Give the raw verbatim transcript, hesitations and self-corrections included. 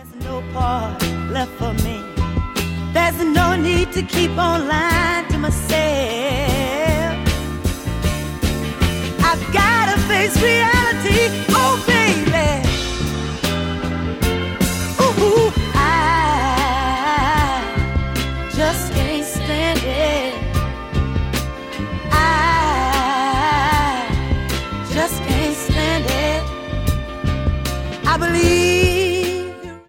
no part left for me. There's no need to keep on lying to myself. I've gotta face reality.